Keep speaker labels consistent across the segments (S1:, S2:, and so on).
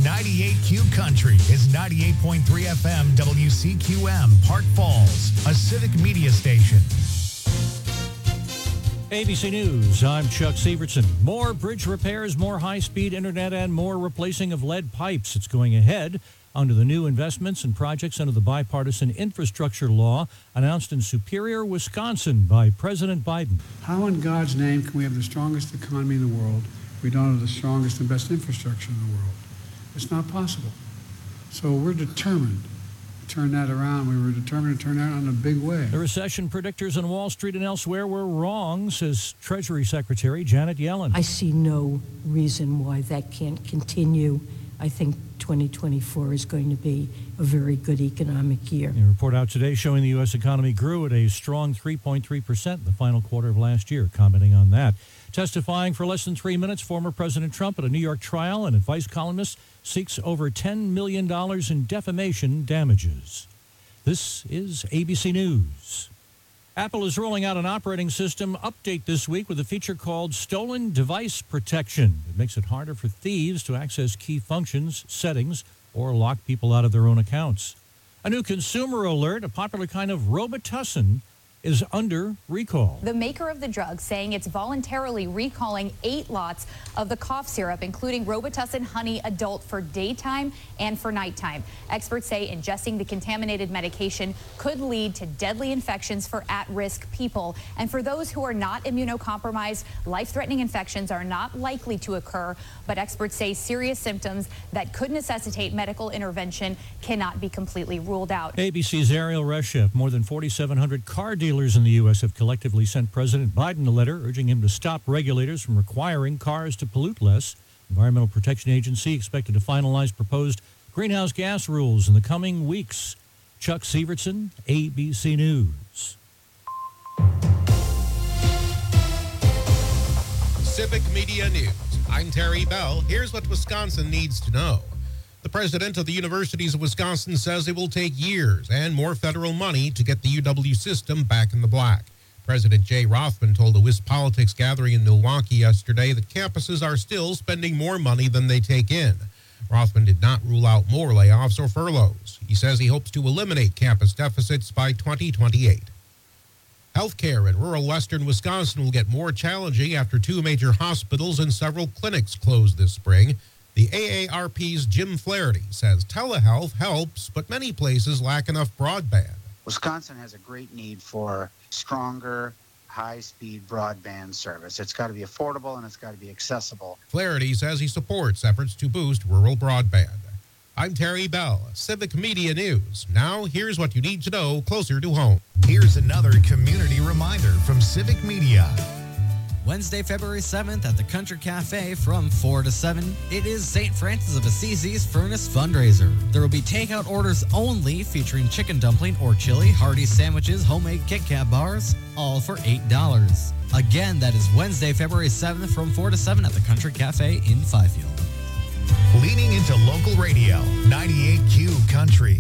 S1: 98Q Country is 98.3 FM WCQM, Park Falls, a civic media station.
S2: ABC News, I'm Chuck Severson. More bridge repairs, more high-speed internet, and more replacing of lead pipes. It's going ahead under the new investments and projects under the bipartisan infrastructure law announced in Superior, Wisconsin by President Biden.
S3: How in God's name can we have the strongest economy in the world if we don't have the strongest and best infrastructure in the world? It's not possible. So we're determined to turn that around. We were determined to turn that around in a big way.
S2: The recession predictors on Wall Street and elsewhere were wrong, says Treasury Secretary Janet Yellen.
S4: I see no reason why that can't continue. I think 2024 is going to be a very good economic year.
S2: A report out today showing the U.S. economy grew at a strong 3.3% in the final quarter of last year. Commenting on that. Testifying for less than 3 minutes, former President Trump at a New York trial, an advice columnist seeks over $10 million in defamation damages. This is ABC News. Apple is rolling out an operating system update this week with a feature called Stolen Device Protection. It makes it harder for thieves to access key functions, settings, or lock people out of their own accounts. A new consumer alert, a popular kind of Robitussin, is under recall.
S5: The maker of the drug saying it's voluntarily recalling 8 lots of the cough syrup, including Robitussin Honey Adult for daytime and for nighttime. Experts say ingesting the contaminated medication could lead to deadly infections for at-risk people. And for those who are not immunocompromised, life-threatening infections are not likely to occur, but experts say serious symptoms that could necessitate medical intervention cannot be completely ruled out.
S2: ABC's Ariel Reshef, more than 4,700 car dealers in the U.S. have collectively sent President Biden a letter urging him to stop regulators from requiring cars to pollute less. Environmental Protection Agency expected to finalize proposed greenhouse gas rules in the coming weeks. Chuck Severson, ABC News.
S6: Civic Media News. I'm Terry Bell. Here's what Wisconsin needs to know. The president of the Universities of Wisconsin says it will take years and more federal money to get the UW system back in the black. President Jay Rothman told a WisPolitics gathering in Milwaukee yesterday that campuses are still spending more money than they take in. Rothman did not rule out more layoffs or furloughs. He says he hopes to eliminate campus deficits by 2028. Healthcare in rural western Wisconsin will get more challenging after 2 major hospitals and several clinics closed this spring. The AARP's Jim Flaherty says telehealth helps, but many places lack enough broadband.
S7: Wisconsin has a great need for stronger, high-speed broadband service. It's got to be affordable and it's got to be accessible.
S6: Flaherty says he supports efforts to boost rural broadband. I'm Terry Bell, Civic Media News. Now, here's what you need to know closer to home.
S1: Here's another community reminder from Civic Media.
S8: Wednesday, February 7th at the Country Cafe from 4 to 7. It is St. Francis of Assisi's Furnace fundraiser. There will be takeout orders only featuring chicken dumpling or chili, hearty sandwiches, homemade Kit Kat bars, all for $8. Again, that is Wednesday, February 7th from 4 to 7 at the Country Cafe in Fifield.
S1: Leaning into local radio, 98Q Country.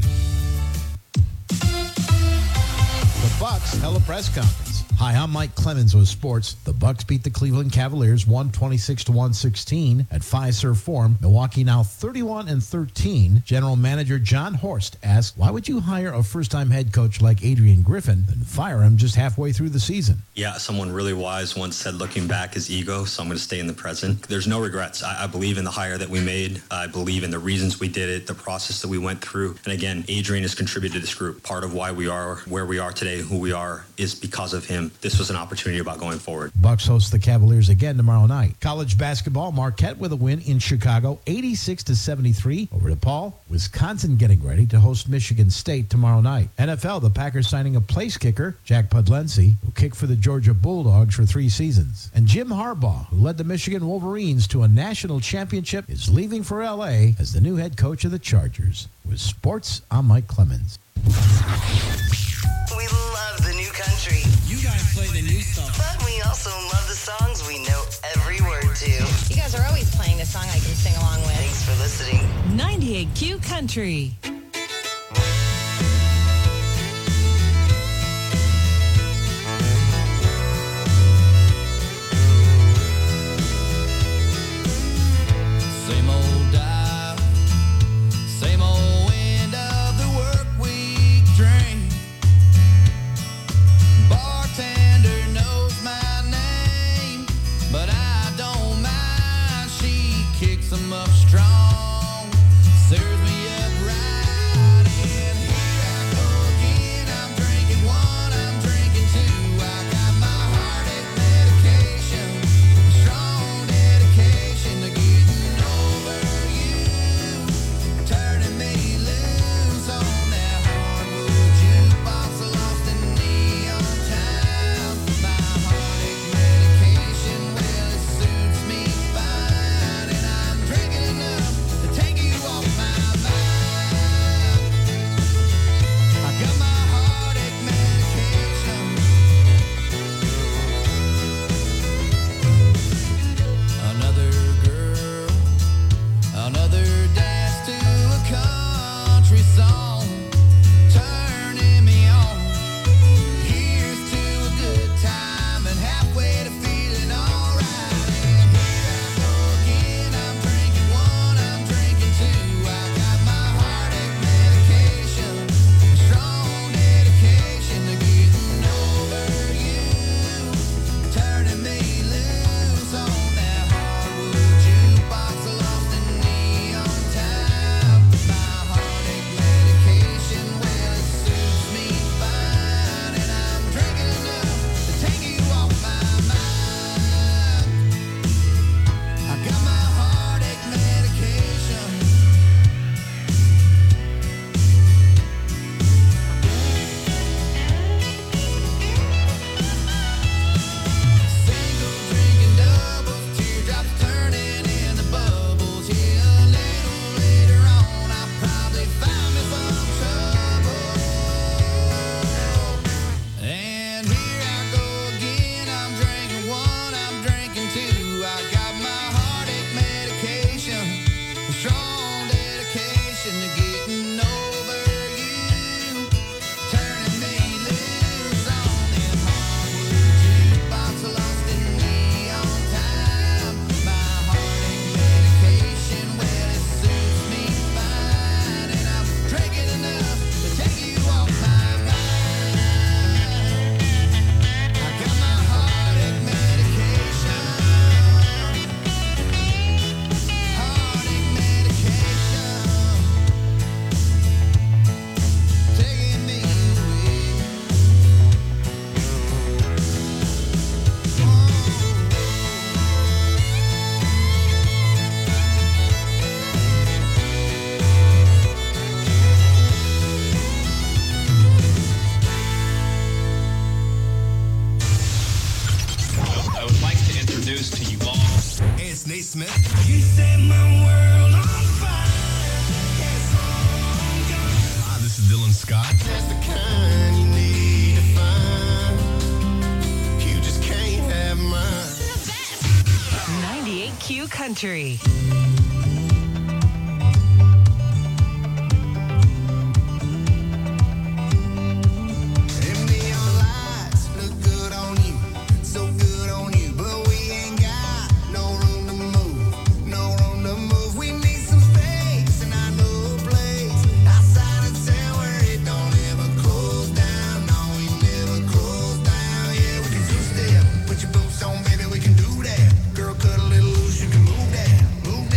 S9: The Bucks held a press conference. Hi, I'm Mike Clemens with sports. The Bucks beat the Cleveland Cavaliers 126-116 at Fiserv Forum. Milwaukee now 31-13. General Manager John Horst asked, why would you hire a first-time head coach like Adrian Griffin and fire him just halfway through the season?
S10: Yeah, someone really wise once said looking back is ego, so I'm going to stay in the present. There's no regrets. I believe in the hire that we made. I believe in the reasons we did it, the process that we went through. And again, Adrian has contributed to this group. Part of why we are where we are today, who we are, is because of him. This was an opportunity about going forward.
S9: Bucks host the Cavaliers again tomorrow night. College basketball, Marquette with a win in Chicago, 86-73 over DePaul. Wisconsin getting ready to host Michigan State tomorrow night. NFL, the Packers signing a place kicker, Jack Pudlency, who kicked for the Georgia Bulldogs for 3 seasons. And Jim Harbaugh, who led the Michigan Wolverines to a national championship, is leaving for L.A. as the new head coach of the Chargers. With sports, I'm Mike Clemens.
S11: We love the new country.
S12: You guys play the new stuff.
S11: But we also love the songs we know every word to.
S13: You guys are always playing a song I can sing along with.
S11: Thanks for listening.
S14: 98Q Country.
S12: Same old dial,
S15: Smith. You set my world on fire. Hi, this is Dylan Scott. That's the kind you need to find. You just can't have mine.
S14: 98Q Country.
S15: Put your boots on, baby, we can do that. Girl, cut a little loose, you can move that. Move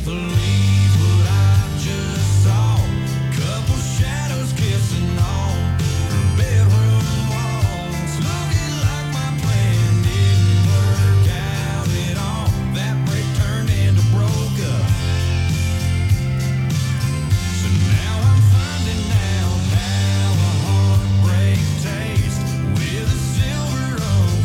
S15: can't believe what I just saw. Couple shadows kissing on her bedroom walls. Looking like my plan didn't work out at all. That break turned into broke up. So now I'm finding out how a heartbreak tastes with a Silver Oak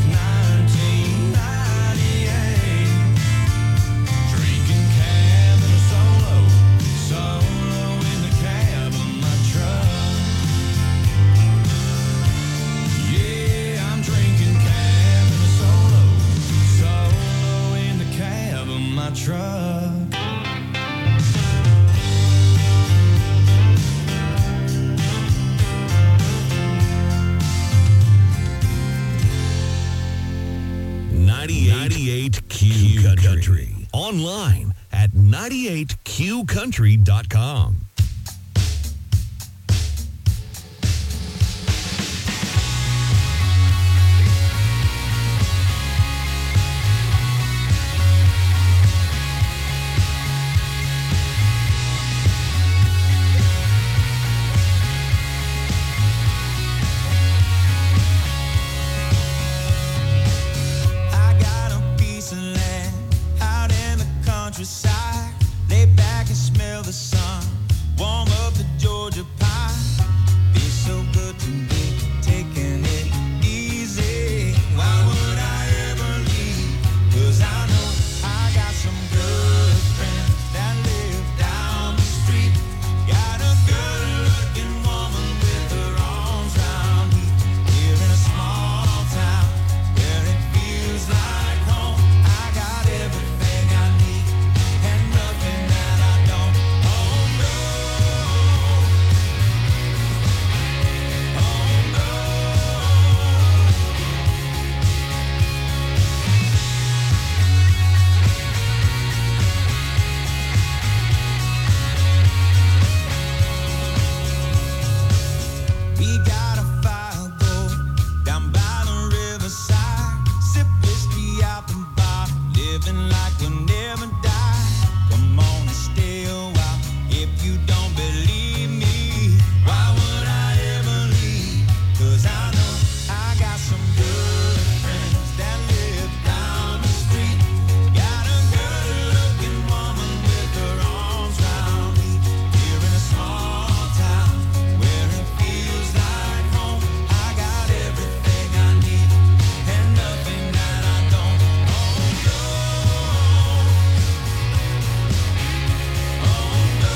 S15: 1998. Drinking cab and a solo in the cab of my truck. Yeah, I'm drinking cab and a solo in the cab of my truck.
S1: Q Country. Online at 98qcountry.com.
S15: I got a piece of land out in the countryside. Lay back and smell the sun. Warm up the Georgia pie. Feels so good to be taking it easy. Why would I ever leave? 'Cause I know I got some good friends that live down the street. Got a good-looking woman with her arms around me. Here in a small town where it feels like home. I got everything I need and nothing that I don't. Oh no. Oh no. We got a fire going down by the riverside. Sip whiskey out the bar, living like we'll never die. Come on and stay a while if you don't believe me. Why would I ever leave? 'Cause I know I got some good friends that live down the street. Got a good-looking woman with her arms around me. Here in a small town where it feels like home. I got everything I need and nothing that I don't. Oh no. Oh no.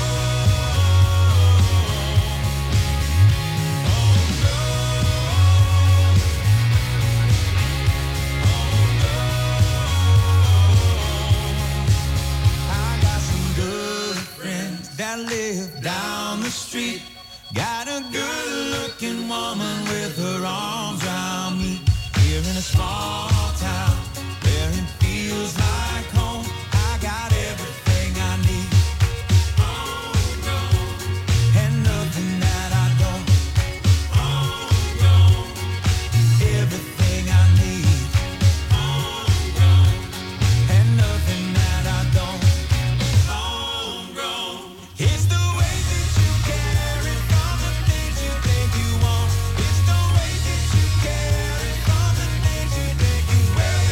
S15: I got some good friends that live down the street. Got a good-looking woman with her arms around me. Here in a small town where it feels like home. I got everything I need. Oh no. And nothing that I don't. Oh no. Everything I need. Oh no. And nothing that I don't. Homegrown. It's the way that you carry from the things you think you want. It's the way that you carry from the things you think you wear.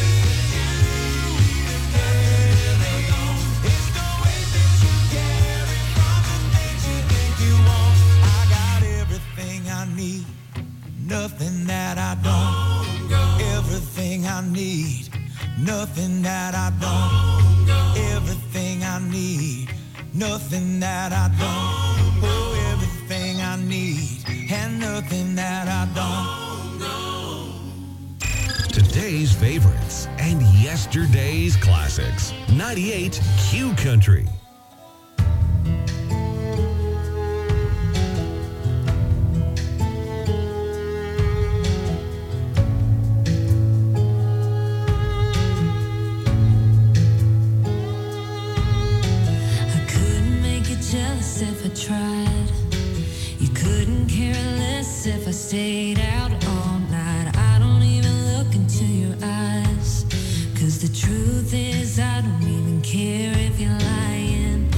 S15: It's the way that you carry from the things you think you want. I got everything I need, nothing that I don't. Everything I need, nothing that I don't. Everything I need, nothing that I don't. Oh, everything I need, and nothing that I don't.
S1: Today's favorites and yesterday's classics. 98 Q Country.
S16: I couldn't make you jealous if I tried. You couldn't care less if I stayed out all night. I don't even look into your eyes. 'Cause the truth is I don't even care if you're lying.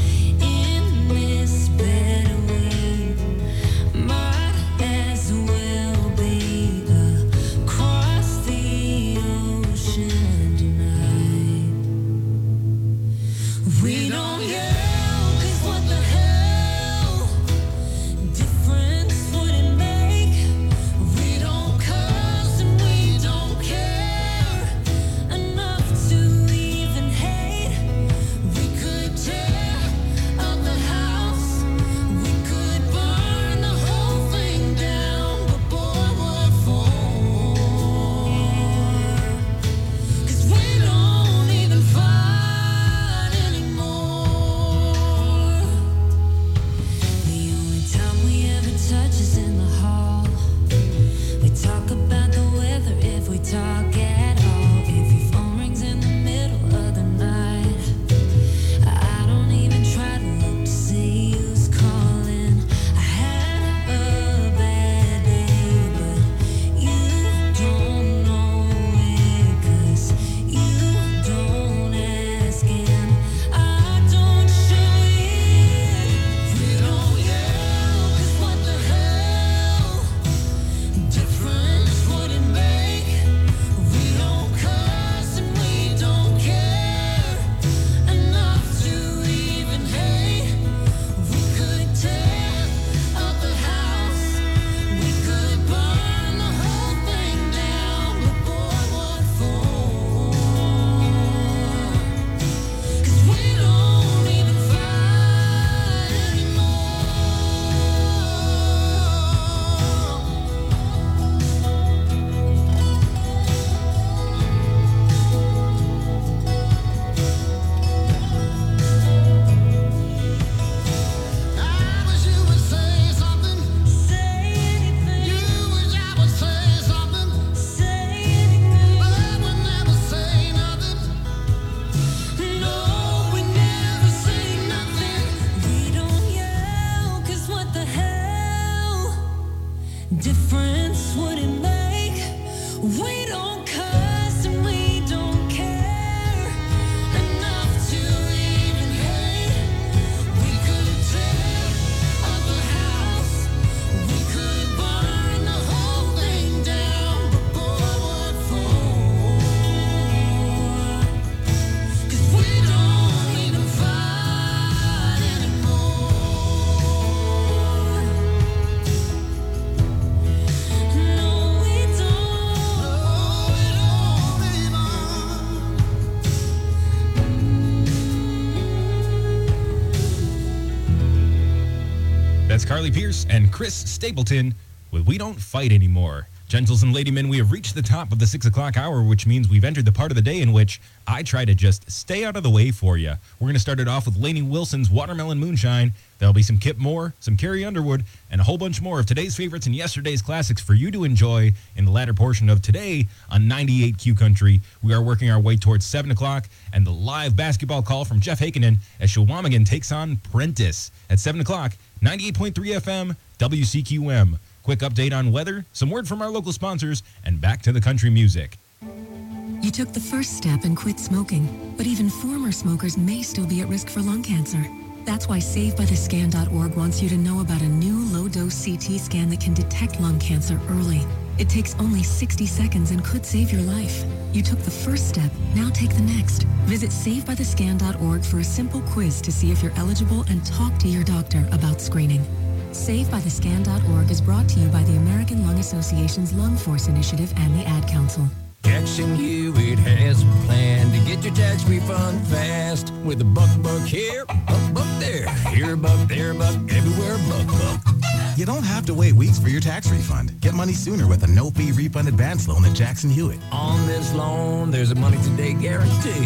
S17: That's Carly Pierce and Chris Stapleton with We Don't Fight Anymore. Gentles and ladymen, we have reached the top of the 6 o'clock hour, which means we've entered the part of the day in which I try to just stay out of the way for you. We're going to start it off with Lainey Wilson's Watermelon Moonshine. There'll be some Kip Moore, some Carrie Underwood, and a whole bunch more of today's favorites and yesterday's classics for you to enjoy in the latter portion of today on 98Q Country. We are working our way towards 7 o'clock and the live basketball call from Jeff Hakinen as Shawamigan takes on Prentice at 7 o'clock, 98.3 FM, WCQM. Quick update on weather, some word from our local sponsors, and back to the country music.
S18: You took the first step and quit smoking, but even former smokers may still be at risk for lung cancer. That's why SaveByTheScan.org wants you to know about a new low-dose CT scan that can detect lung cancer early. It takes only 60 seconds and could save your life. You took the first step, now take the next. Visit SaveByTheScan.org for a simple quiz to see if you're eligible and talk to your doctor about screening. SaveByTheScan.org is brought to you by the American Lung Association's Lung Force Initiative and the Ad Council.
S19: Jackson Hewitt has a plan to get your tax refund fast. With a buck here, buck there. Here a buck, there a buck, everywhere a buck.
S20: You don't have to wait weeks for your tax refund. Get money sooner with a no-fee refund advance loan at Jackson Hewitt.
S19: On this loan, there's a money today guarantee.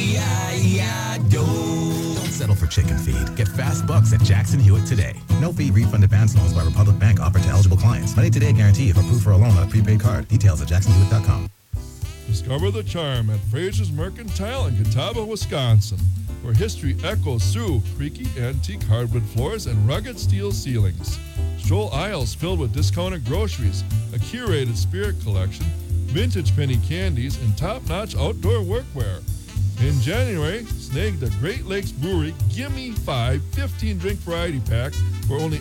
S19: E-I-E-I-DO.
S20: Don't settle for chicken feed. Get fast bucks at Jackson Hewitt today. No-fee refund advance loans by Republic Bank offered to eligible clients. Money today guarantee if approved for a loan on a prepaid card. Details at jacksonhewitt.com.
S21: Discover the charm at Fraser's Mercantile in Catawba, Wisconsin, where history echoes through creaky antique hardwood floors and rugged steel ceilings. Stroll aisles filled with discounted groceries, a curated spirit collection, vintage penny candies, and top-notch outdoor workwear. In January, snag the Great Lakes Brewery Gimme 5 15-drink variety pack for only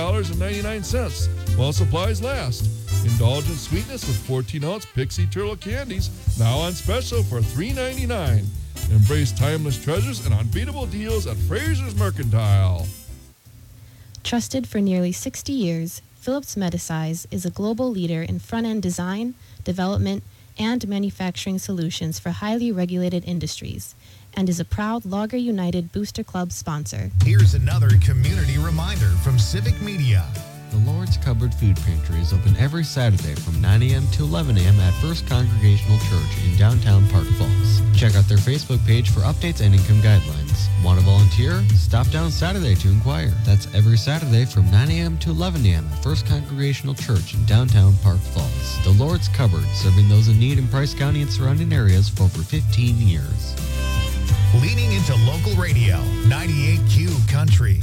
S21: $8.99 while supplies last. Indulge in sweetness with 14-ounce Pixie Turtle candies, now on special for $3.99. Embrace timeless treasures and unbeatable deals at Fraser's Mercantile.
S22: Trusted for nearly 60 years, Phillips Medisize is a global leader in front-end design, development, and manufacturing solutions for highly regulated industries, and is a proud Logger United Booster Club sponsor.
S1: Here's another community reminder from Civic Media.
S23: The Lord's Cupboard Food Pantry is open every Saturday from 9 a.m. to 11 a.m. at First Congregational Church in downtown Park Falls. Check out their Facebook page for updates and income guidelines. Want to volunteer? Stop down Saturday to inquire. That's every Saturday from 9 a.m. to 11 a.m. at First Congregational Church in downtown Park Falls. The Lord's Cupboard, serving those in need in Price County and surrounding areas for over 15 years.
S1: Leaning into local radio, 98Q Country.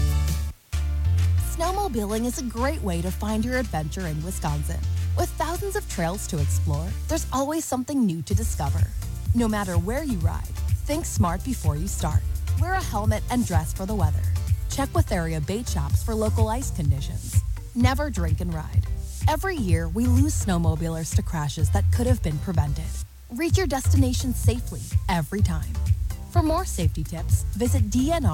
S24: Snowmobiling is a great way to find your adventure in Wisconsin. With thousands of trails to explore, there's always something new to discover. No matter where you ride, think smart before you start. Wear a helmet and dress for the weather. Check with area bait shops for local ice conditions. Never drink and ride. Every year, we lose snowmobilers to crashes that could have been prevented. Reach your destination safely every time. For more safety tips, visit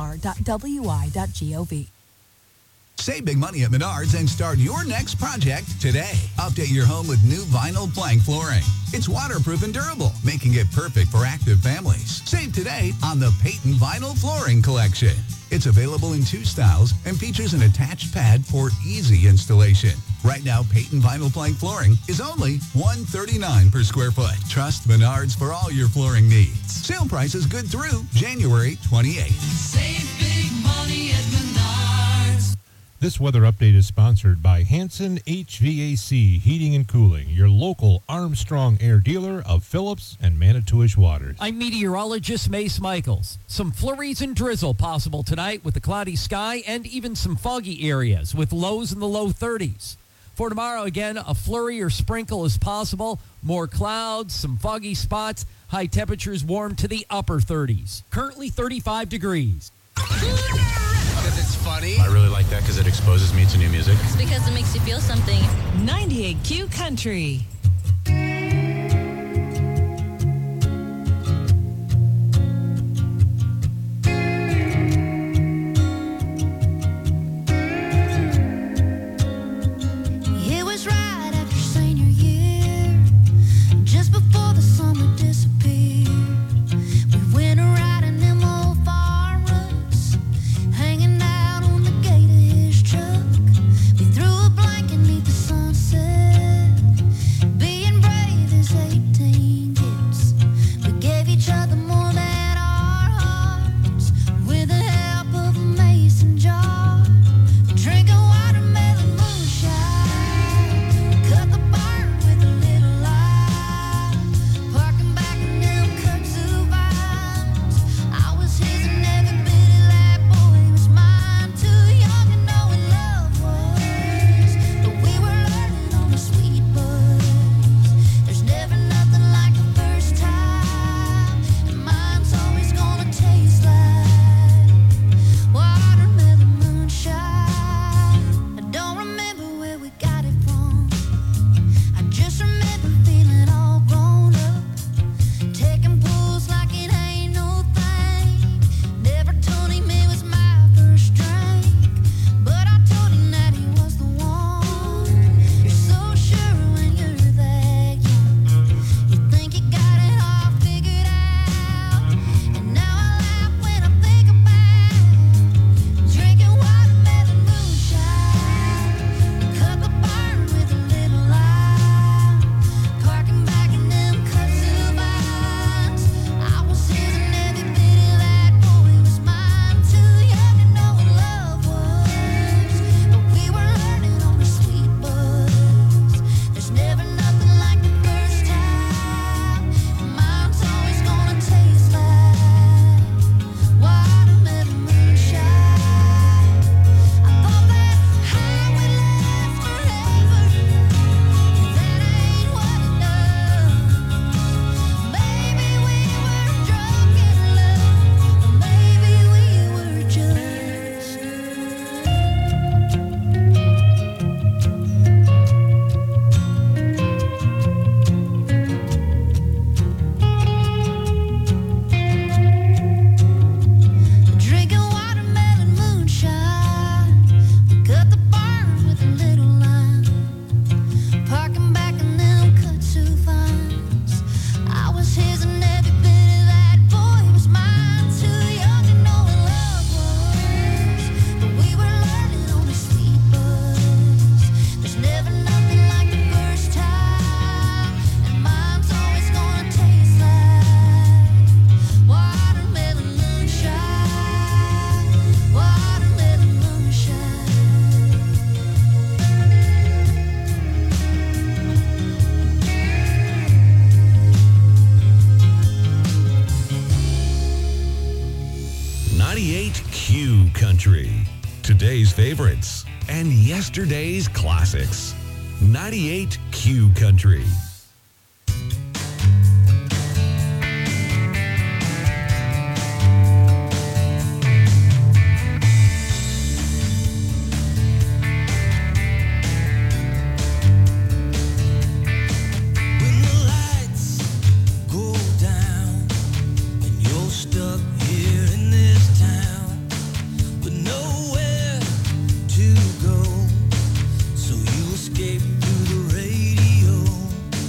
S24: dnr.wi.gov.
S25: Save big money at Menards and start your next project today. Update your home with new vinyl plank flooring. It's waterproof and durable, making it perfect for active families. Save today on the Peyton Vinyl Flooring Collection. It's available in 2 styles and features an attached pad for easy installation. Right now, Peyton Vinyl Plank Flooring is only $139 per square foot. Trust Menards for all your flooring needs. Sale price is good through January 28th.
S15: Save big money at Menards.
S26: This weather update is sponsored by Hanson HVAC Heating and Cooling, your local Armstrong Air dealer of Phillips and Manitowish Waters.
S27: I'm meteorologist Mace Michaels. Some flurries and drizzle possible tonight with a cloudy sky and even some foggy areas with lows in the low 30s. For tomorrow, again, a flurry or sprinkle is possible. More clouds, some foggy spots, high temperatures warm to the upper 30s. Currently 35 degrees.
S28: Because it's funny.
S29: I really like that because it exposes me to new music.
S13: It's because it makes you feel something.
S14: 98Q Country.
S16: It was right after senior year, just before the summer disappeared. We went around in them old Fords, hanging out on the gate of his truck.
S2: 98Q Country. Today's favorites and yesterday's classics. 98Q Country.
S15: Escape through the radio.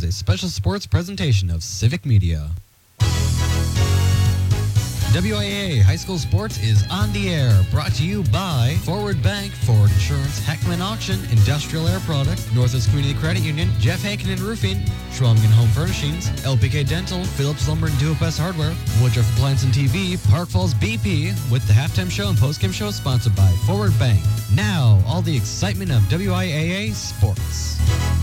S23: a special sports presentation of Civic Media. WIAA High School Sports is on the air, brought to you by Forward Bank, Forward Insurance, Heckman Auction, Industrial Air Product, Northwest Community Credit Union, Jeff Haken Roofing, Schwamigan Home Furnishings, LPK Dental, Phillips Lumber and Duo-Best Hardware, Woodruff Appliance and TV, Park Falls BP, with the halftime show and postgame show sponsored by Forward Bank. Now, all the excitement of WIAA Sports.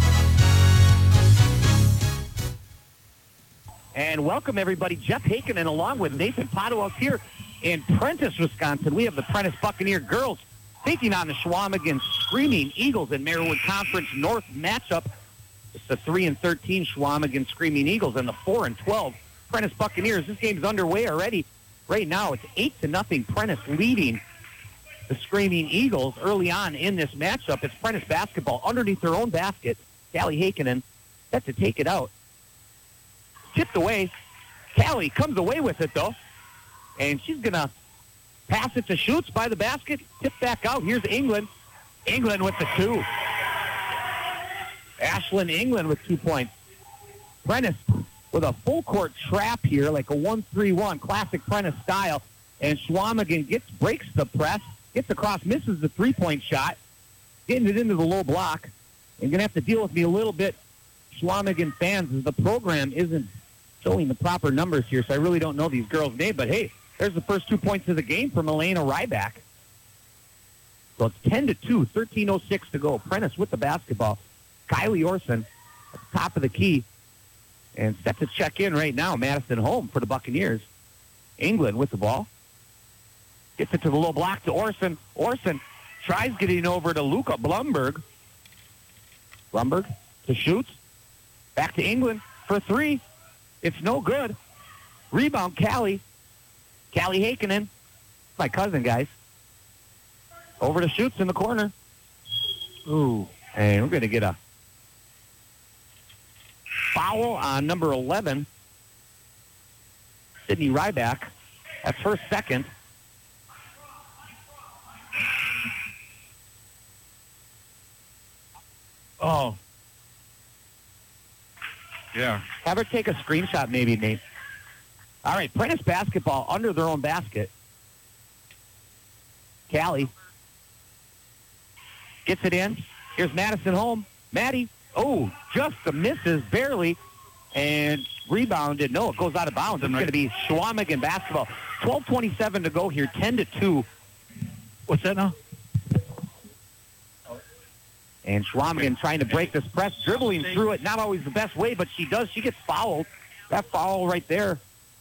S3: And welcome, everybody. Jeff Haken and along with Nathan Potto here in Prentice, Wisconsin. We have the Prentice Buccaneer girls taking on the Schwamigan Screaming Eagles in Marywood Conference North matchup. It's the 3-13 Schwamigan Screaming Eagles and the 4-12 Prentice Buccaneers. This game's underway already. Right now, it's 8-0 Prentice leading the Screaming Eagles early on in this matchup. It's Prentice basketball underneath their own basket. Callie Hakkinen set to take it out. Tipped away. Callie comes away with it, though. And she's going to pass it to Schutz by the basket. Tip back out. Here's England. England with the 2. Ashlyn England with 2 points. Prentice with a full-court trap here, like a 1-3-1, classic Prentice style. And Schwamigan breaks the press, gets across, misses the three-point shot, getting it into the low block. And going to have to deal with me a little bit, Schwamigan fans, as the program isn't showing the proper numbers here, so I really don't know these girls' name. But, hey, there's the first 2 points of the game from Elena Ryback. So it's 10-2, 13:06 to go. Prentice with the basketball. Kylie Orson at the top of the key and set to check in right now. Madison home for the Buccaneers. England with the ball. Gets it to the low block to Orson. Orson tries getting over to Luca Blumberg. Blumberg to Schutz. Back to England for 3. It's no good. Rebound, Callie. Callie Hakkinen. My cousin, guys. Over to Schutz in the corner. Ooh. And we're going to get a foul on number 11, Sydney Ryback. That's her second. Oh. Yeah. Have her take a screenshot maybe, Nate. All right, Prentice basketball under their own basket. Callie gets it in. Here's Madison home. Maddie, just the misses, barely, and rebounded. No, it goes out of bounds. It's going to be Schwamigan basketball. 12:27 to go here, 10-2. What's that now? And Schwamigan trying to break this press, dribbling through it. Not always the best way, but she does. She gets fouled. That foul right there.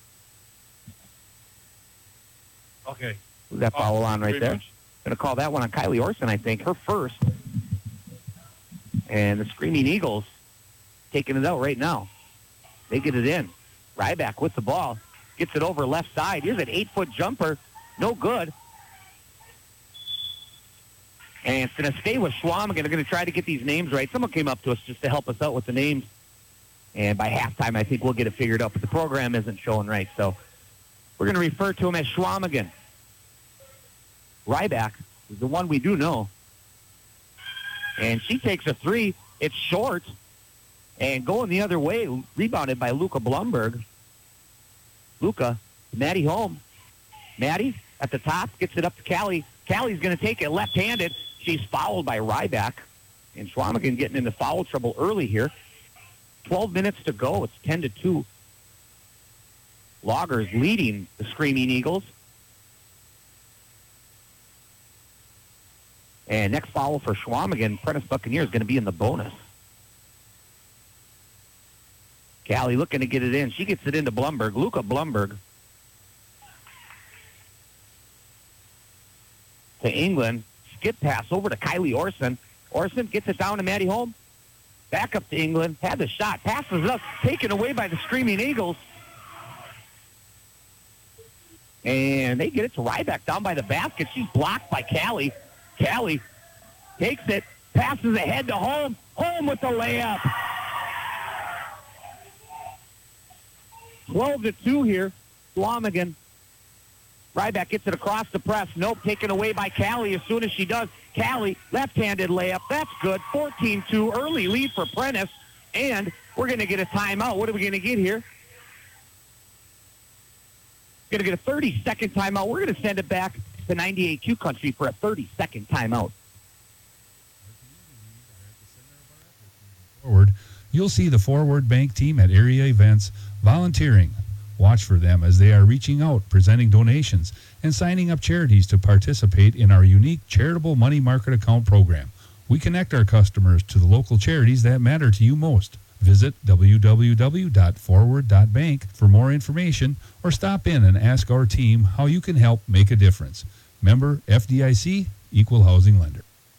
S4: Okay.
S3: Who's that foul on right there? Going to call that one on Kylie Orson, I think. Her first. And the Screaming Eagles taking it out right now. They get it in. Ryback with the ball. Gets it over left side. Here's an 8-foot jumper. No good. And it's going to stay with Schwamigan. They're going to try to get these names right. Someone came up to us just to help us out with the names. And by halftime, I think we'll get it figured out. But the program isn't showing right. So we're going to refer to him as Schwamigan. Ryback is the one we do know. And she takes a 3. It's short. And going the other way, rebounded by Luca Blumberg. Luca, Maddie home. Maddie at the top, gets it up to Callie. Callie's going to take it left-handed. She's fouled by Ryback. And Schwamigan getting into foul trouble early here. 12 minutes to go. It's 10-2. Loggers leading the Screaming Eagles. And next foul for Schwamigan, Prentice Buccaneers, going to be in the bonus. Callie looking to get it in. She gets it into Blumberg. Luca Blumberg to England. Skip pass over to Kylie Orson. Orson gets it down to Maddie Holm. Back up to England. Had the shot. Passes it up. Taken away by the Screaming Eagles. And they get it to Ryback down by the basket. She's blocked by Callie. Callie takes it. Passes ahead to Holm. Holm with the layup. 12-2 here. Schwamigan. Ryback gets it across the press. Nope, taken away by Callie as soon as she does. Callie, left-handed layup. That's good. 14-2, early lead for Prentice. And we're going to get a timeout. What are we going to get here? Going to get a 30-second timeout. We're going to send it back to 98Q Country for a 30-second timeout.
S5: Forward, you'll see the Forward Bank team at area events volunteering. Watch for them as they are reaching out, presenting donations, and signing up charities to participate in our unique charitable money market account program. We connect our customers to the local charities that matter to you most. Visit www.forward.bank for more information or stop in and ask our team how you can help make a difference. Member FDIC, Equal Housing Lender.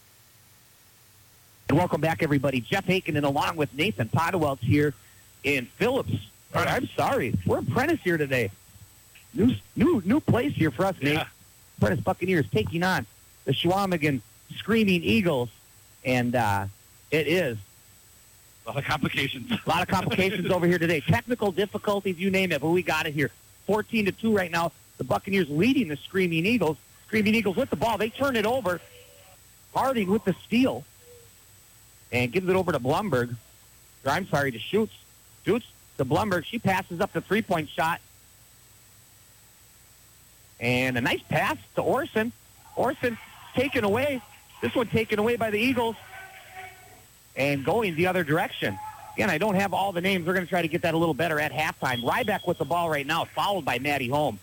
S3: And welcome back, everybody. Jeff Aiken and along with Nathan Podewelts here in Phillips. I'm sorry. We're in Prentice here today. New place here for us, Nate.
S4: Yeah.
S3: Prentice Buccaneers taking on the Schwamigan Screaming Eagles. And it is.
S4: A lot of complications.
S3: A lot of complications over here today. Technical difficulties, you name it, but we got it here. 14-2 right now. The Buccaneers leading the Screaming Eagles. Screaming Eagles with the ball. They turn it over. Harding with the steal. And gives it over to Blumberg. Or I'm sorry, to Schutz. Schutz to Blumberg. She passes up the three-point shot. And a nice pass to Orson. Orson taken away. This one taken away by the Eagles. And going the other direction. Again, I don't have all the names. We're going to try to get that a little better at halftime. Ryback with the ball right now, followed by Maddie Holm.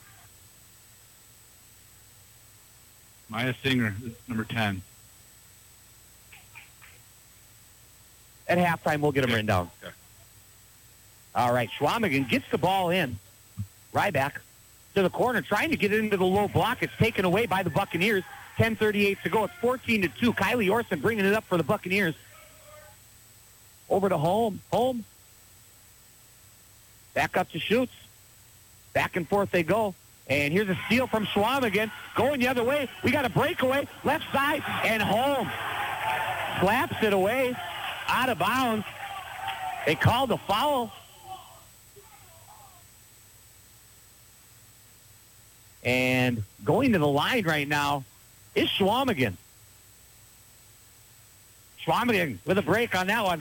S4: Maya Singer, number 10.
S3: At halftime, we'll get them written down.
S4: Okay.
S3: All right, Schwamigan gets the ball in. Ryback to the corner, trying to get it into the low block. It's taken away by the Buccaneers. 10:38 to go. It's 14-2. Kylie Orson bringing it up for the Buccaneers. Over to Holm. Holm. Back up to Schutz. Back and forth they go. And here's a steal from Schwamigan. Going the other way. We got a breakaway. Left side. And Holm slaps it away. Out of bounds. They called a foul. And going to the line right now is Schwamigan. Schwamigan with a break on that one.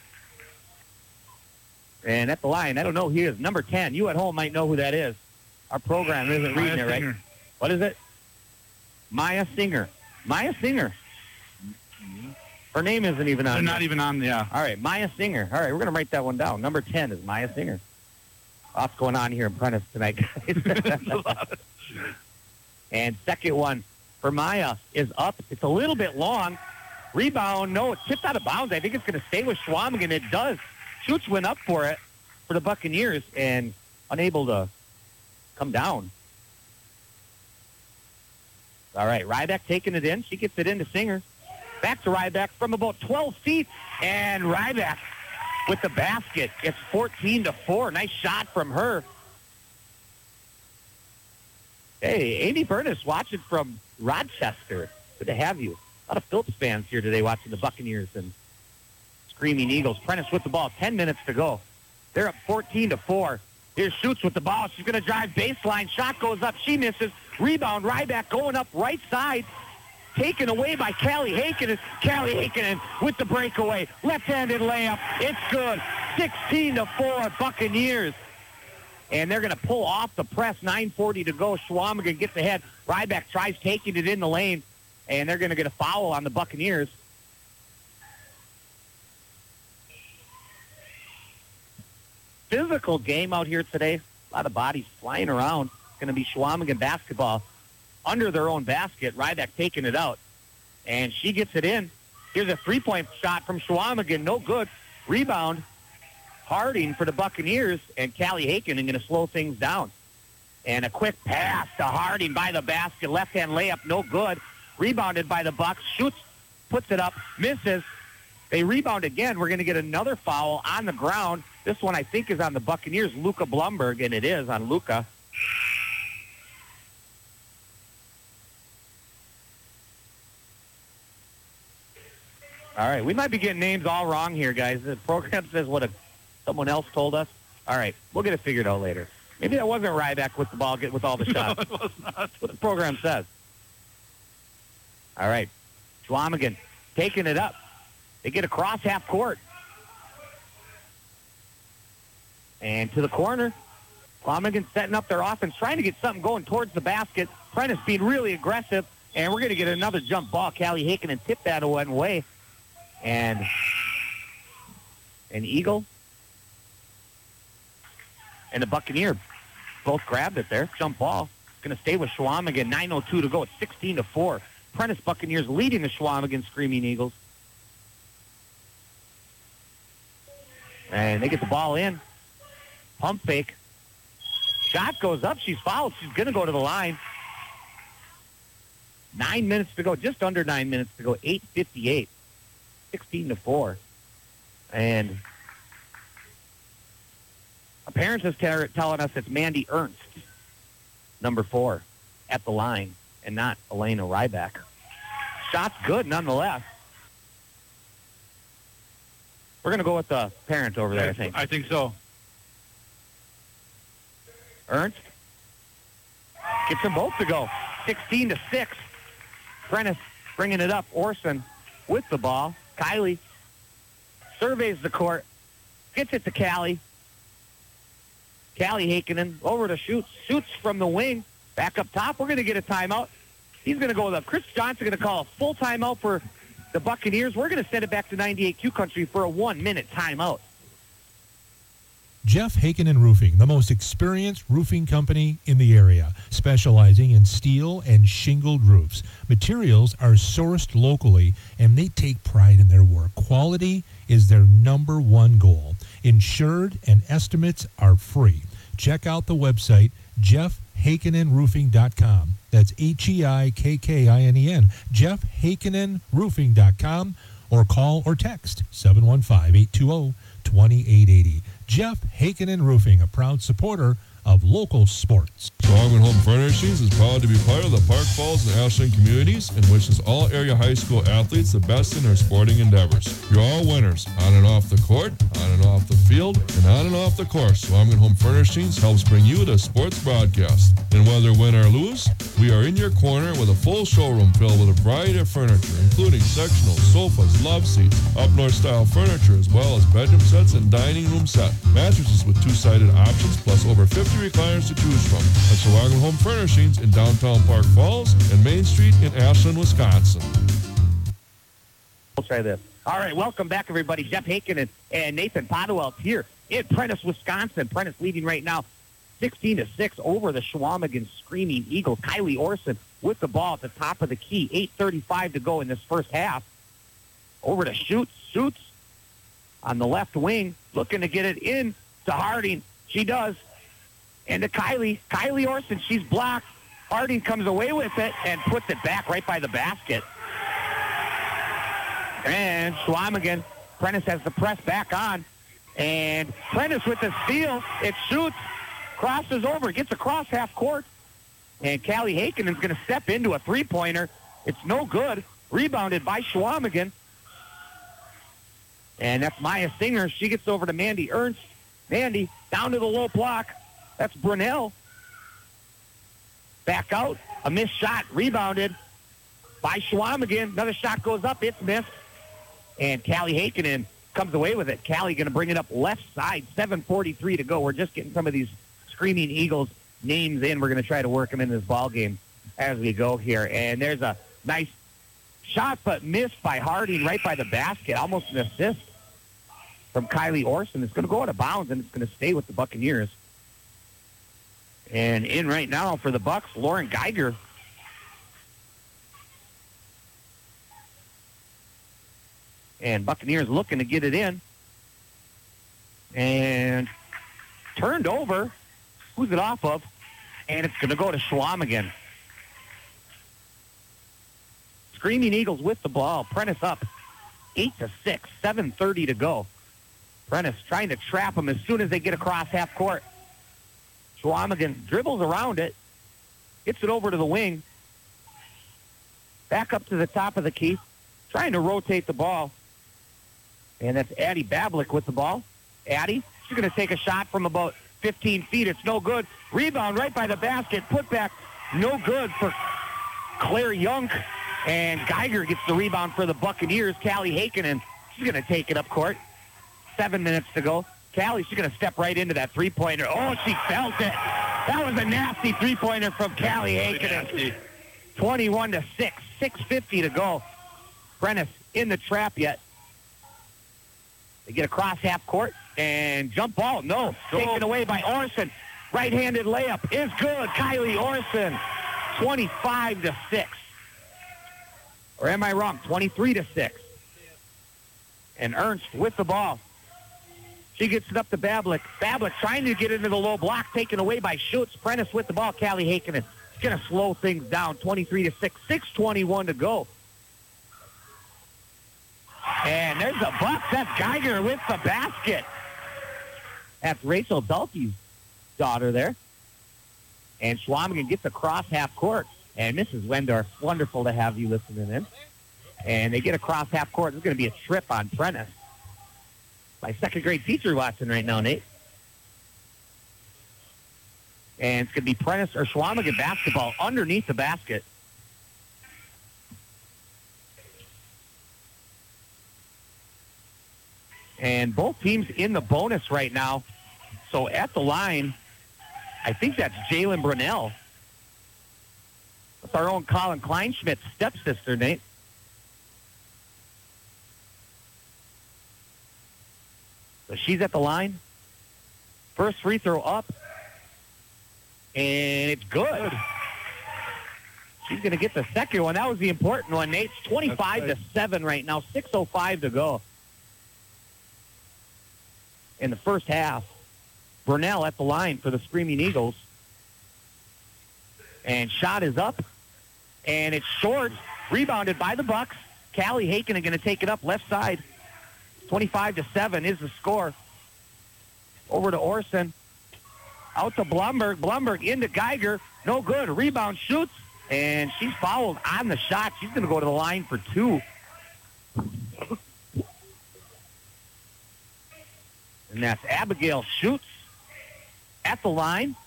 S3: And at the line, I don't know who he is. Number 10. You at home might know who that is. Our program isn't reading it, right? What is it? Maya Singer. Maya Singer. Her name isn't even on.
S4: They're not even on, yeah.
S3: All right, Maya Singer. All right, we're going to write that one down. Number 10 is Maya Singer. Lots going on here in Prentice tonight, guys. And second one for Maya is up. It's a little bit long. Rebound, no, it's tipped out of bounds. I think it's going to stay with Schwamigan. It does. Schutz went up for it for the Buccaneers and unable to come down. All right, Ryback taking it in. She gets it into Singer. Back to Ryback from about 12 feet. And Ryback with the basket. It's 14-4. Nice shot from her. Hey, Amy Burness watching from Rochester. Good to have you. A lot of Phillips fans here today watching the Buccaneers and Screaming Eagles. Prentice with the ball. 10 minutes to go. They're up 14-4. Here's Schutz with the ball. She's going to drive baseline. Shot goes up. She misses. Rebound. Ryback going up right side. Taken away by Callie Haken. Callie Haken with the breakaway. Left-handed layup. It's good. 16-4 Buccaneers. And they're going to pull off the press. 9:40 to go. Schwamigan gets ahead. Ryback tries taking it in the lane. And they're going to get a foul on the Buccaneers. Physical game out here today. A lot of bodies flying around. It's going to be Schwamigan basketball under their own basket. Ryback taking it out. And she gets it in. Here's a three-point shot from Schwamigan. No good. Rebound. Harding for the Buccaneers. And Callie Haken going to slow things down. And a quick pass to Harding by the basket. Left-hand layup. No good. Rebounded by the Bucks. Shoots. Puts it up. Misses. They rebound again. We're going to get another foul on the ground. This one, I think, is on the Buccaneers. Luca Blumberg, and it is on Luca. All right, we might be getting names all wrong here, guys. The program says what someone else told us. All right, we'll get it figured out later. Maybe that wasn't Ryback with the ball, with all the shots.
S4: No, it was not.
S3: That's what the program says. All right, Schwamigan taking it up. They get across half court. And to the corner. Schwamigan setting up their offense, trying to get something going towards the basket. Prentice being really aggressive. And we're going to get another jump ball. Callie Heikkinen tipped that one way. And an Eagle and a Buccaneer both grabbed it there. Jump ball. Going to stay with Schwamigan. 9:02 to go. It's 16-4. Prentice Buccaneers leading the Schwamigan Screaming Eagles. And they get the ball in. Pump fake. Shot goes up. She's fouled. She's going to go to the line. 9 minutes to go. Just under 9 minutes to go. 8:58. 16-4. And a parent is telling us it's Mandy Ernst, number 4, at the line, and not Elena Ryback. Shot's good nonetheless. We're going to go with the parent over there, I think.
S4: I think so.
S3: Ernst gets them both to go. 16-6. Prentice bringing it up. Orson with the ball. Kylie surveys the court. Gets it to Callie. Callie Heikkinen over to Schutz. Schutz from the wing. Back up top. We're going to get a timeout. He's going to go with up. Chris Johnson going to call a full timeout for the Buccaneers. We're going to send it back to 98Q Country for a 1-minute timeout.
S26: Jeff Heikkinen Roofing, the most experienced roofing company in the area, specializing in steel and shingled roofs. Materials are sourced locally, and they take pride in their work. Quality is their number one goal. Insured and estimates are free. Check out the website, jeffheikkinenroofing.com. That's Heikkinen, jeffheikkinenroofing.com, or call or text 715-820-2880. Jeff Heikkinen Roofing, a proud supporter of local sports.
S21: Schwamigan Home Furnishings is proud to be part of the Park Falls and Ashland communities and wishes all area high school athletes the best in their sporting endeavors. You're all winners, on and off the court, on and off the field, and on and off the course. Schwamigan Home Furnishings helps bring you the sports broadcast. And whether win or lose, we are in your corner with a full showroom filled with a variety of furniture, including sectionals, sofas, love seats, up-north style furniture, as well as bedroom sets and dining room set. Mattresses with two-sided options, plus over 50 recliners to choose from. At Schwamigan Home Furnishings in downtown Park Falls and Main Street in Ashland, Wisconsin.
S3: We'll try this. All right, welcome back, everybody. Jeff Heikkinen and Nathan Podewelt here in Prentice, Wisconsin. Prentice leading right now 16-6 over the Schwamigan Screaming Eagles. Kylie Orson with the ball at the top of the key. 8:35 to go in this first half. Over to Schutz. Schutz on the left wing, looking to get it in to Harding. She does. And to Kylie. Kylie Orson, she's blocked. Harding comes away with it and puts it back right by the basket. And Schwamigan, Prentice has the press back on. And Prentice with the steal. It shoots, crosses over, gets across half court. And Callie Heikkinen is going to step into a three-pointer. It's no good. Rebounded by Schwamigan. And that's Maya Singer. She gets over to Mandy Ernst. Mandy down to the low block. That's Brunel. Back out. A missed shot. Rebounded by Schwamigan. Another shot goes up. It's missed. And Callie Heikkinen comes away with it. Callie going to bring it up left side. 7:43 to go. We're just getting some of these Screaming Eagles names in. We're going to try to work them in this ball game as we go here. And there's a nice shot, but missed by Harding right by the basket. Almost an assist from Kylie Orson. It's going to go out of bounds, and it's going to stay with the Buccaneers. And in right now for the Bucks, Lauren Geiger. And Buccaneers looking to get it in. And turned over. Who's it off of? And it's going to go to Schwamigan. Screaming Eagles with the ball. Prentice up 8-6, 7:30 to go. Prentice trying to trap them as soon as they get across half court. Schwamigan dribbles around it, gets it over to the wing, back up to the top of the key, trying to rotate the ball. And that's Addie Bablik with the ball. Addie, she's going to take a shot from about 15 feet. It's no good. Rebound right by the basket. Put back, no good for Claire Young. And Geiger gets the rebound for the Buccaneers. Callie Heikkinen, she's going to take it up court. 7 minutes to go. Callie, she's going to step right into that three-pointer. Oh, she felt it. That was a nasty three-pointer from Callie Aikinen. 21-6, 6:50 to go. Prentice in the trap yet. They get across half court and jump ball. No, taken away by Orson. Right-handed layup is good. Kylie Orson, 25-6. Or am I wrong? 23-6. And Ernst with the ball. She gets it up to Bablik. Bablik trying to get into the low block, taken away by Schutz. Prentice with the ball. Callie Heikkinen is going to slow things down. 23-6, 6:21 to go. And there's a buck. That's Geiger with the basket. That's Rachel Dalkey's daughter there. And Schwamigan gets across half court. And Mrs. Wendorf, wonderful to have you listening in. And they get across half court. There's going to be a trip on Prentice. My second grade teacher watching right now, Nate. And it's going to be Prentice or Schwamigan basketball underneath the basket. And both teams in the bonus right now. So at the line, I think that's Jalen Brunell. That's our own Colin Kleinschmidt's stepsister, Nate. So she's at the line. First free throw up. And it's good. She's going to get the second one. That was the important one, Nate. It's 25-7 right now. 6:05 to go in the first half. Brunell at the line for the Screaming Eagles. And shot is up. And it's short. Rebounded by the Bucks. Callie Heikkinen going to take it up left side. 25-7 is the score. Over to Orson. Out to Blumberg. Blumberg into Geiger. No good. Rebound shoots. And she's fouled on the shot. She's going to go to the line for two. And that's Abigail Schutz at the line.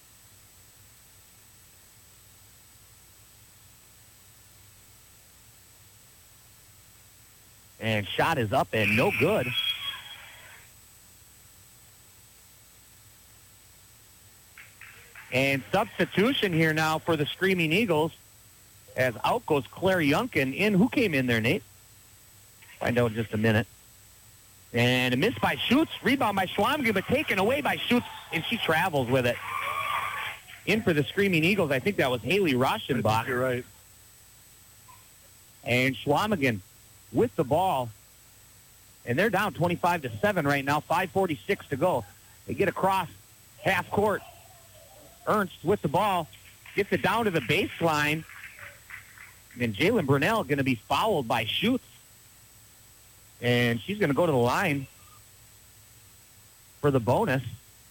S3: And shot is up and no good. And substitution here now for the Screaming Eagles as out goes Claire Yunkin in. Who came in there, Nate? Find out in just a minute. And a miss by Schutz. Rebound by Schwamigan, but taken away by Schutz, and she travels with it. In for the Screaming Eagles, I think that was Haley Rauschenbach.
S4: You're right.
S3: And Schwamigan with the ball. And they're down 25-7 right now, 5:46 to go. They get across half court. Ernst with the ball. Gets it down to the baseline. And Jalen Brunell going to be fouled by Schutz. And she's going to go to the line for the bonus.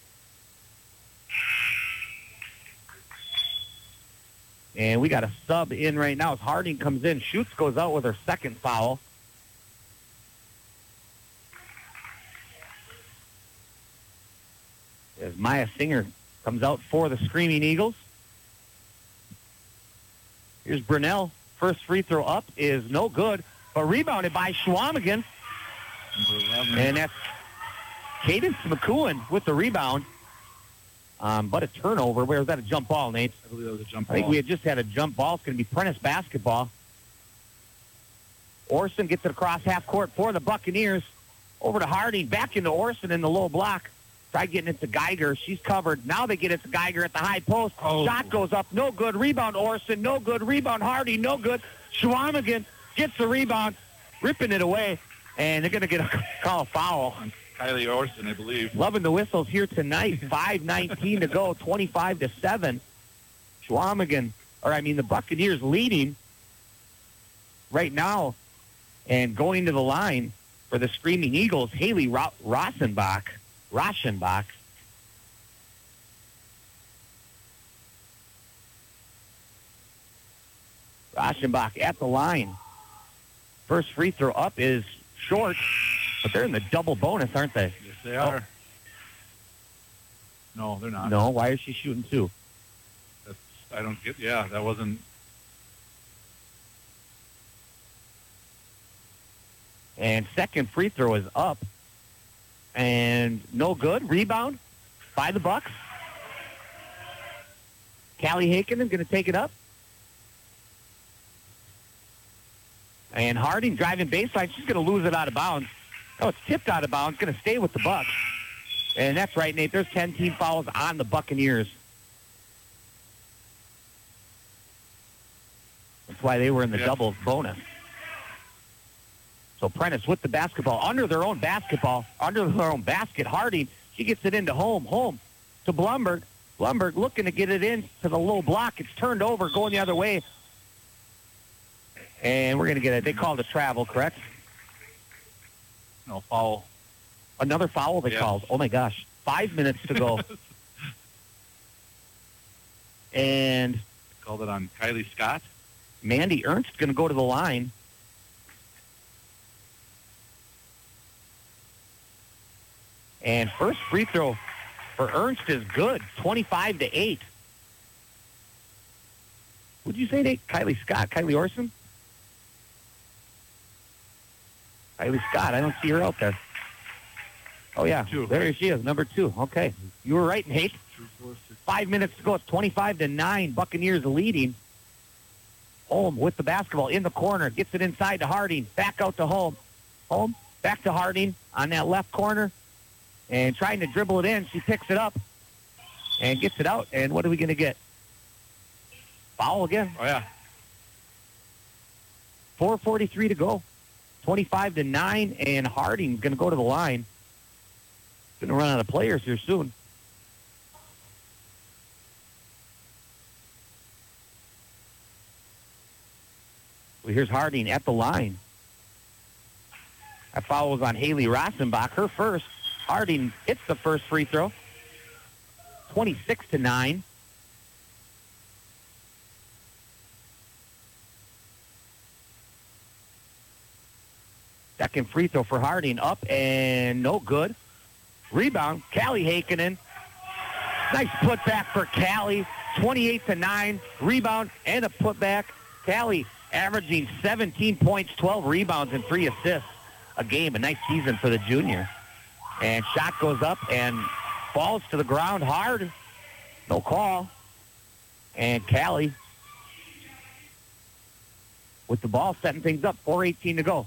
S3: And we got a sub in right now as Harding comes in. Schutz goes out with her second foul. As Maya Singer comes out for the Screaming Eagles. Here's Brunell. First free throw up is no good, but rebounded by Schwamigan. And that's Cadence McCowan with the rebound. But a turnover. Where was that, a jump ball, Nate?
S4: I believe that was a jump ball.
S3: I think we had just had a jump ball. It's going to be Prentice basketball. Orson gets it across half court for the Buccaneers. Over to Harding. Back into Orson in the low block. Try getting it to Geiger. She's covered. Now they get it to Geiger at the high post. Shot goes up. No good. Rebound Orson. No good. Rebound Harding. No good. Schwamigan gets the rebound. Ripping it away. And they're going to get a call foul.
S4: Kylie Orson, I believe.
S3: Loving the whistles here tonight. 5:19 to go. 25-7. Schwamigan, the Buccaneers leading right now. And going to the line for the Screaming Eagles, Haley Rauschenbach. Rauschenbach at the line. First free throw up is short, but they're in the double bonus, aren't they?
S4: Yes, they are. No, they're not.
S3: No, why is she shooting two?
S4: I don't get, that wasn't.
S3: And second free throw is up. And no good. Rebound by the Bucks. Callie Hakinen going to take it up. And Harding driving baseline. She's going to lose it out of bounds. Oh, it's tipped out of bounds. Going to stay with the Bucks. And that's right, Nate. There's 10 team fouls on the Buccaneers. That's why they were in the double bonus. So Prentice with the basketball, under their own basket. Harding, she gets it into home to Blumberg. Blumberg looking to get it in to the low block. It's turned over, going the other way. And we're going to get it. They called a travel, correct?
S4: No, foul.
S3: Another foul they called. Oh, my gosh. 5 minutes to go. And
S4: Called it on Kylie Scott.
S3: Mandy Ernst going to go to the line. And first free throw for Ernst is good, 25-8. What'd you say, Nate? Kylie Scott, Kylie Orson? Kylie Scott, I don't see her out there. Oh, yeah, there she is, number 2. Okay, you were right, Nate. 5 minutes to go. It's 25-9. Buccaneers leading. Holm with the basketball in the corner. Gets it inside to Harding. Back out to Holm. Holm back to Harding on that left corner. And trying to dribble it in. She picks it up and gets it out. And what are we going to get? Foul again.
S4: Oh, yeah.
S3: 4:43 to go. 25-9. And Harding's going to go to the line. Going to run out of players here soon. Well, here's Harding at the line. That foul was on Haley Rossenbach, her first. Harding hits the first free throw. 26-9. Second free throw for Harding, up and no good. Rebound, Callie Hakinen. Nice putback for Callie. 28-9. Rebound and a putback. Callie averaging 17 points, 12 rebounds, and 3 assists a game. A nice season for the junior. And shot goes up and falls to the ground hard. No call. And Callie with the ball setting things up. 4:18 to go.